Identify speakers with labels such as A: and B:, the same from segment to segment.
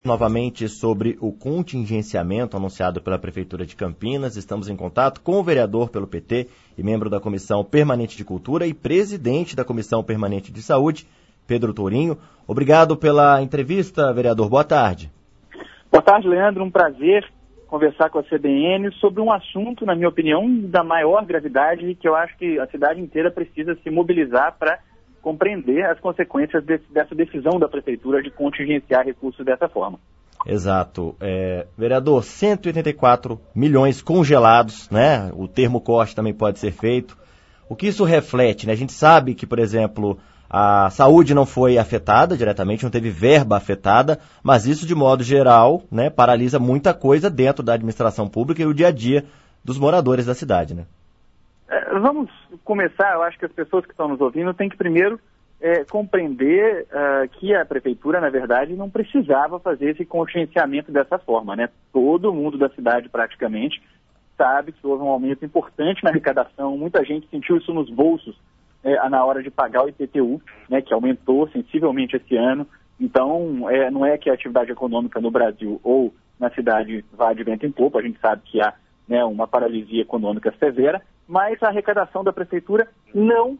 A: Novamente sobre o contingenciamento anunciado pela Prefeitura de Campinas. Estamos em contato com o vereador pelo PT e membro da Comissão Permanente de Cultura e presidente da Comissão Permanente de Saúde, Pedro Tourinho. Obrigado pela entrevista, vereador. Boa tarde.
B: Boa tarde, Leandro. Um prazer conversar com a CBN sobre um assunto, na minha opinião, da maior gravidade e que eu acho que a cidade inteira precisa se mobilizar para compreender as consequências dessa decisão da Prefeitura de contingenciar recursos dessa forma.
A: Exato. Vereador, 184 milhões congelados, né? O termo corte também pode ser feito. O que isso reflete, né? A gente sabe que, por exemplo, a saúde não foi afetada diretamente, não teve verba afetada, mas isso, de modo geral, né, paralisa muita coisa dentro da administração pública e o dia a dia dos moradores da cidade, né?
B: Vamos começar, eu acho que as pessoas que estão nos ouvindo têm que primeiro compreender que a Prefeitura, na verdade, não precisava fazer esse contingenciamento dessa forma, né? Todo mundo da cidade, praticamente, sabe que houve um aumento importante na arrecadação, muita gente sentiu isso nos bolsos na hora de pagar o IPTU, né, que aumentou sensivelmente esse ano. Então, não é que a atividade econômica no Brasil ou na cidade vá de vento em popa, a gente sabe que há, né, uma paralisia econômica severa, mas a arrecadação da Prefeitura não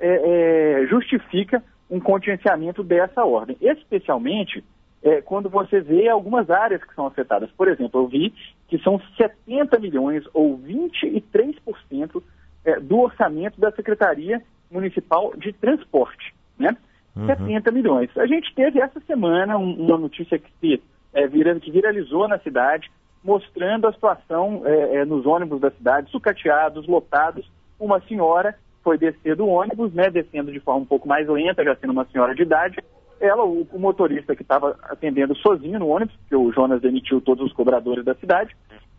B: justifica um contingenciamento dessa ordem, especialmente quando você vê algumas áreas que são afetadas. Por exemplo, eu vi que são 70 milhões ou 23% do orçamento da Secretaria Municipal de Transporte, né? 70 milhões. A gente teve essa semana uma notícia que viralizou na cidade, mostrando a situação nos ônibus da cidade, sucateados, lotados. Uma senhora foi descer do ônibus, né, descendo de forma um pouco mais lenta, já sendo uma senhora de idade. O motorista que estava atendendo sozinho no ônibus, porque o Jonas demitiu todos os cobradores da cidade,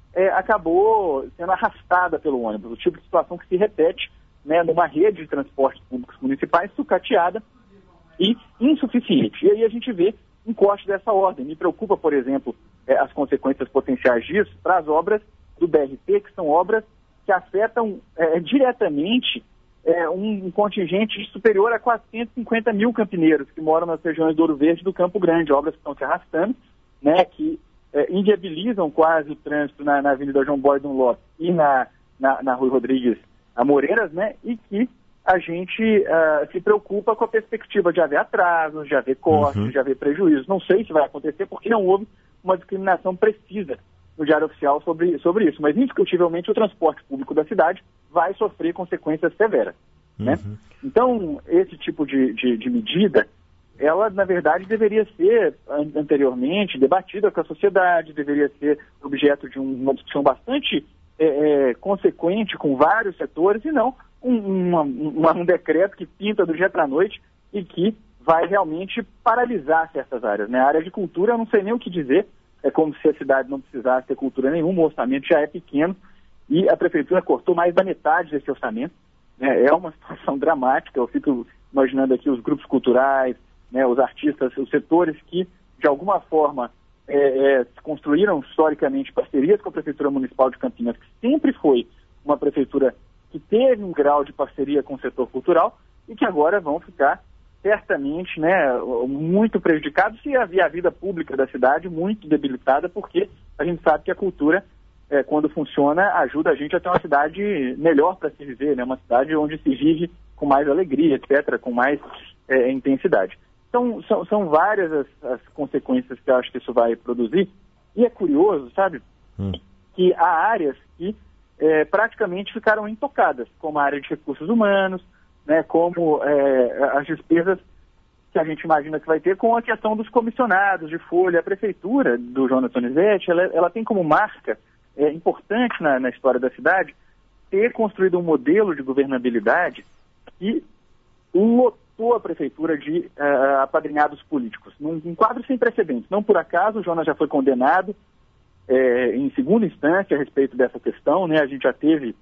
B: acabou sendo arrastada pelo ônibus. O tipo de situação que se repete, né, numa rede de transportes públicos municipais sucateada e insuficiente. E aí a gente vê um corte dessa ordem. Me preocupa, por exemplo, as consequências potenciais disso para as obras do BRT, que são obras que afetam diretamente um contingente superior a 450 mil campineiros que moram nas regiões do Ouro Verde e do Campo Grande, obras que estão se arrastando, né, que inviabilizam quase o trânsito na Avenida João Boy Dunlop e na Rui Rodrigues Amoreiras, né, e que a gente se preocupa com a perspectiva de haver atrasos, de haver cortes, de haver prejuízos. Não sei se vai acontecer porque não houve uma discriminação precisa no Diário Oficial sobre isso, mas indiscutivelmente o transporte público da cidade vai sofrer consequências severas, né? Então, esse tipo de medida, ela, na verdade, deveria ser anteriormente debatida com a sociedade, deveria ser objeto de uma discussão bastante consequente com vários setores e não um decreto que pinta do dia para a noite e que vai realmente paralisar certas áreas, né? A área de cultura, eu não sei nem o que dizer, é como se a cidade não precisasse ter cultura nenhuma, o orçamento já é pequeno e a Prefeitura cortou mais da metade desse orçamento, né? É uma situação dramática. Eu fico imaginando aqui os grupos culturais, né, os artistas, os setores que, de alguma forma, construíram historicamente parcerias com a Prefeitura Municipal de Campinas, que sempre foi uma prefeitura que teve um grau de parceria com o setor cultural e que agora vão ficar certamente, né, muito prejudicados e a vida pública da cidade muito debilitada, porque a gente sabe que a cultura, quando funciona, ajuda a gente a ter uma cidade melhor para se viver, né, uma cidade onde se vive com mais alegria, etc., com mais intensidade. Então, são várias as consequências que eu acho que isso vai produzir. E é curioso, sabe, que há áreas que praticamente ficaram intocadas, como a área de recursos humanos, né, como as despesas que a gente imagina que vai ter com a questão dos comissionados de folha. A prefeitura do Jonas Donizete, ela tem como marca importante na história da cidade ter construído um modelo de governabilidade que lotou a prefeitura de apadrinhados políticos, num quadro sem precedentes. Não por acaso, o Jonas já foi condenado em segunda instância a respeito dessa questão, né? A gente já teve,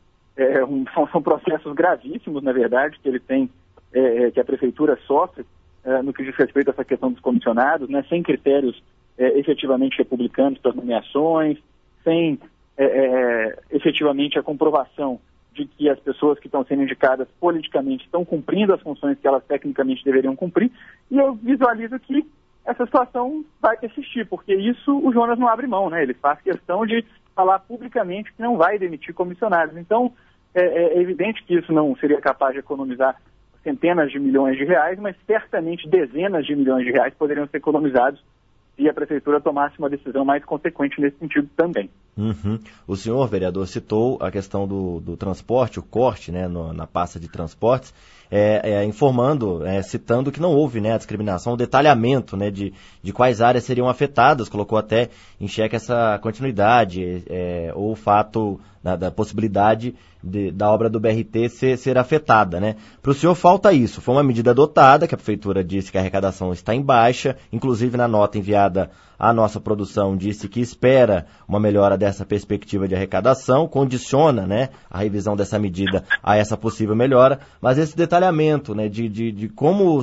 B: são processos gravíssimos, na verdade, que ele tem, que a prefeitura sofre no que diz respeito a essa questão dos comissionados, né? Sem critérios efetivamente republicanos para as nomeações, sem efetivamente a comprovação de que as pessoas que estão sendo indicadas politicamente estão cumprindo as funções que elas tecnicamente deveriam cumprir, e eu visualizo que essa situação vai persistir, porque isso o Jonas não abre mão, né? Ele faz questão de falar publicamente que não vai demitir comissionados. Então, é evidente que isso não seria capaz de economizar centenas de milhões de reais, mas certamente dezenas de milhões de reais poderiam ser economizados se a Prefeitura tomasse uma decisão mais consequente nesse sentido também.
A: Uhum. O senhor, vereador, citou a questão do transporte, o corte, né, na pasta de transportes, informando, citando que não houve, né, a discriminação, o detalhamento, né, de quais áreas seriam afetadas, colocou até em xeque essa continuidade, ou o fato da possibilidade da obra do BRT ser afetada, né? Para o senhor falta isso, foi uma medida adotada, que a Prefeitura disse que a arrecadação está em baixa, inclusive na nota enviada à nossa produção disse que espera uma melhora dessa perspectiva de arrecadação, condiciona, né, a revisão dessa medida a essa possível melhora, mas esse detalhamento, né, de como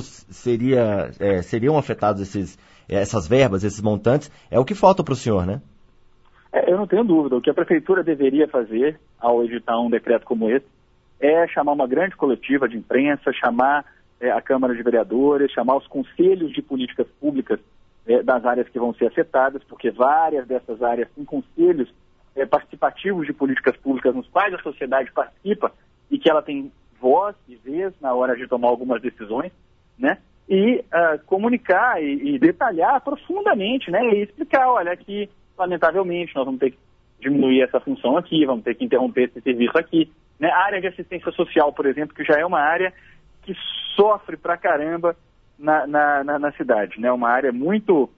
A: seriam afetados essas verbas, esses montantes, é o que falta para o senhor, né?
B: Eu não tenho dúvida. O que a Prefeitura deveria fazer ao editar um decreto como esse é chamar uma grande coletiva de imprensa, chamar a Câmara de Vereadores, chamar os conselhos de políticas públicas das áreas que vão ser afetadas, porque várias dessas áreas têm conselhos participativos de políticas públicas nos quais a sociedade participa e que ela tem voz e vez na hora de tomar algumas decisões, né? E comunicar e detalhar profundamente, né? E explicar, olha, que lamentavelmente nós vamos ter que diminuir essa função aqui, vamos ter que interromper esse serviço aqui, né? A área de assistência social, por exemplo, que já é uma área que sofre pra caramba na cidade, né? Uma área muito,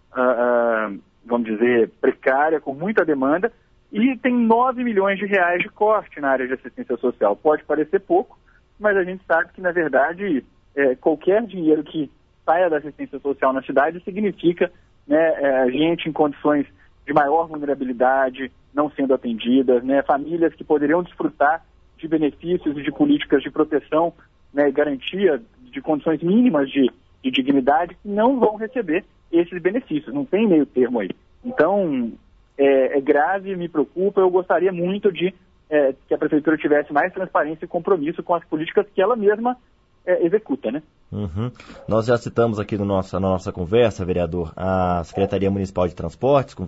B: vamos dizer, precária, com muita demanda, e tem 9 milhões de reais de corte na área de assistência social. Pode parecer pouco, mas a gente sabe que, na verdade, qualquer dinheiro que saia da assistência social na cidade significa, né, gente em condições de maior vulnerabilidade não sendo atendidas, né, famílias que poderiam desfrutar de benefícios e de políticas de proteção, né, garantia de condições mínimas de dignidade, que não vão receber esses benefícios. Não tem meio termo aí. Então, é grave, me preocupa. Eu gostaria muito de que a Prefeitura tivesse mais transparência e compromisso com as políticas que ela mesma executa, né?
A: Uhum. Nós já citamos aqui na nossa conversa, vereador, a Secretaria Municipal de Transportes, com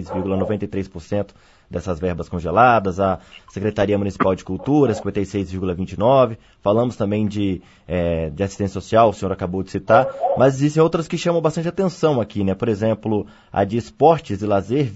A: 23,93% dessas verbas congeladas, a Secretaria Municipal de Cultura, 56,29%, falamos também de assistência social, o senhor acabou de citar, mas existem outras que chamam bastante atenção aqui, né? Por exemplo, a de Esportes e Lazer,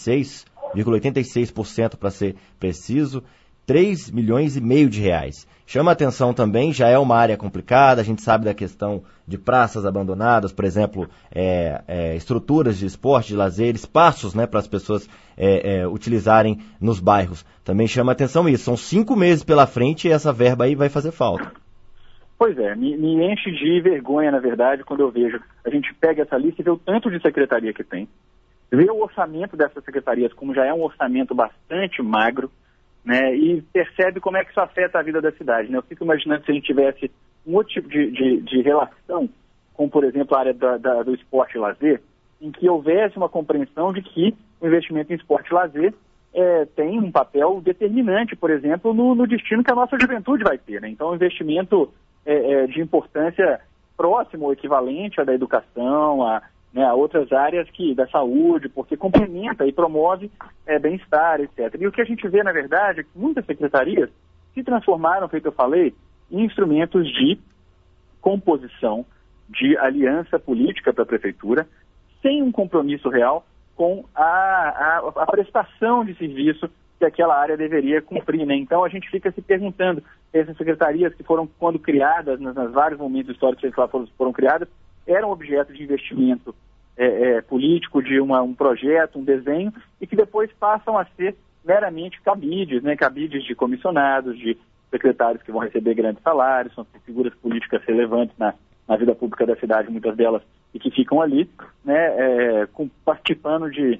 A: 26,86% para ser preciso, 3,5 milhões de reais. Chama atenção também, já é uma área complicada, a gente sabe da questão de praças abandonadas, por exemplo, estruturas de esporte, de lazer, espaços, né, para as pessoas utilizarem nos bairros. Também chama atenção isso. São 5 meses pela frente e essa verba aí vai fazer falta.
B: Pois é, me enche de vergonha, na verdade, quando eu vejo, a gente pega essa lista e vê o tanto de secretaria que tem, vê o orçamento dessas secretarias, como já é um orçamento bastante magro, né, e percebe como é que isso afeta a vida da cidade, né? Eu fico imaginando se a gente tivesse um outro tipo de relação com, por exemplo, a área do esporte e lazer, em que houvesse uma compreensão de que o investimento em esporte e lazer tem um papel determinante, por exemplo, no destino que a nossa juventude vai ter, né? Então, um investimento de importância próximo ou equivalente à da educação, a outras áreas da saúde, porque complementa e promove bem-estar, etc. E o que a gente vê, na verdade, é que muitas secretarias se transformaram, feito eu falei, em instrumentos de composição, de aliança política para a Prefeitura, sem um compromisso real com a prestação de serviço que aquela área deveria cumprir, né? Então a gente fica se perguntando, essas secretarias que foram, quando criadas, nos vários momentos históricos que foram criadas, eram objeto de investimento político, de um projeto, um desenho, e que depois passam a ser meramente cabides, né? Cabides de comissionados, de secretários que vão receber grandes salários, são figuras políticas relevantes na vida pública da cidade, muitas delas, e que ficam ali, né? Participando de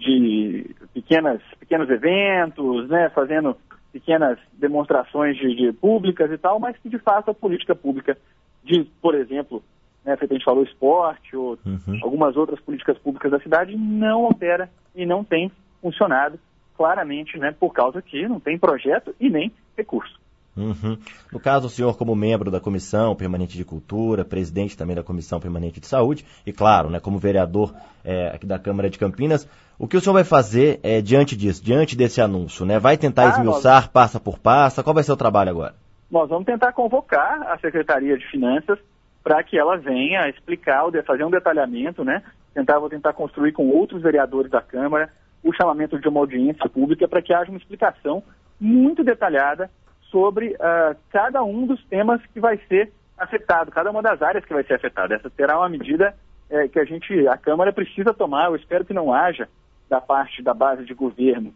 B: pequenos eventos, né? Fazendo pequenas demonstrações públicas e tal, mas que de fato a política pública por exemplo, né, a gente falou esporte ou algumas outras políticas públicas da cidade, não opera e não tem funcionado claramente, né, por causa que não tem projeto e nem recurso.
A: Uhum. No caso, o senhor como membro da Comissão Permanente de Cultura, presidente também da Comissão Permanente de Saúde, e claro, né, como vereador aqui da Câmara de Campinas, o que o senhor vai fazer diante disso, diante desse anúncio, né? Vai tentar esmiuçar passa por passa? Qual vai ser o trabalho agora?
B: Nós vamos tentar convocar a Secretaria de Finanças para que ela venha explicar, fazer um detalhamento, né? Vou tentar construir com outros vereadores da Câmara o chamamento de uma audiência pública para que haja uma explicação muito detalhada sobre cada um dos temas que vai ser afetado, cada uma das áreas que vai ser afetada. Essa será uma medida que a Câmara precisa tomar. Eu espero que não haja, da parte da base de governo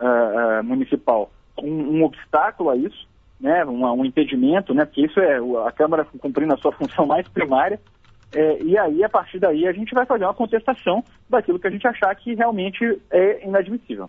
B: municipal, um obstáculo a isso, né, um impedimento, né, porque isso é a Câmara cumprindo a sua função mais primária, e aí, a partir daí, a gente vai fazer uma contestação daquilo que a gente achar que realmente é inadmissível.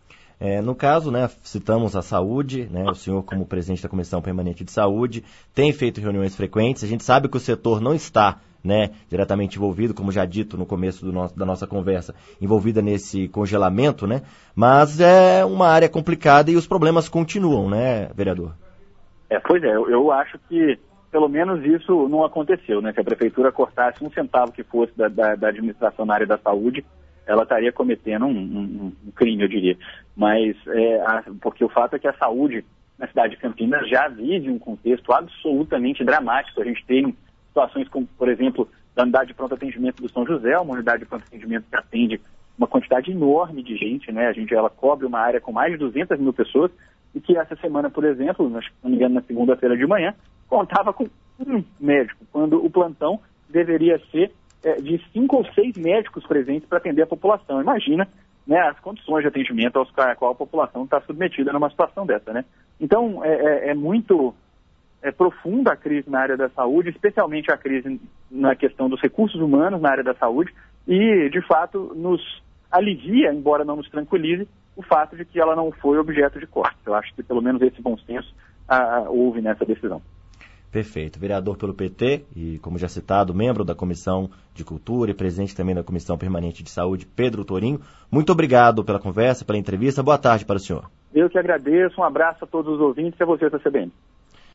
A: No caso, né, citamos a saúde, né, o senhor como presidente da Comissão Permanente de Saúde tem feito reuniões frequentes, a gente sabe que o setor não está, né, diretamente envolvido, como já dito no começo da nossa conversa, envolvida nesse congelamento, né, mas é uma área complicada e os problemas continuam, né, vereador?
B: Pois é, eu acho que pelo menos isso não aconteceu, né, que a Prefeitura cortasse um centavo que fosse da administração na área da saúde, ela estaria cometendo um crime, eu diria. Mas, porque o fato é que a saúde na cidade de Campinas já vive um contexto absolutamente dramático. A gente tem situações como, por exemplo, da unidade de pronto atendimento do São José, uma unidade de pronto atendimento que atende uma quantidade enorme de gente, né? Ela cobre uma área com mais de 200 mil pessoas e que essa semana, por exemplo, se não me engano, na segunda-feira de manhã, contava com um médico, quando o plantão deveria ser de 5 ou 6 médicos presentes para atender a população. Imagina, né, as condições de atendimento a qual a população está submetida numa situação dessa, né? Então, é muito profunda a crise na área da saúde, especialmente a crise na questão dos recursos humanos na área da saúde, e, de fato, nos alivia, embora não nos tranquilize, o fato de que ela não foi objeto de corte. Eu acho que, pelo menos, esse bom senso houve nessa decisão.
A: Perfeito. Vereador pelo PT e, como já citado, membro da Comissão de Cultura e presidente também da Comissão Permanente de Saúde, Pedro Torinho. Muito obrigado pela conversa, pela entrevista. Boa tarde para o senhor.
B: Eu que agradeço. Um abraço a todos os ouvintes e a vocês da CBN.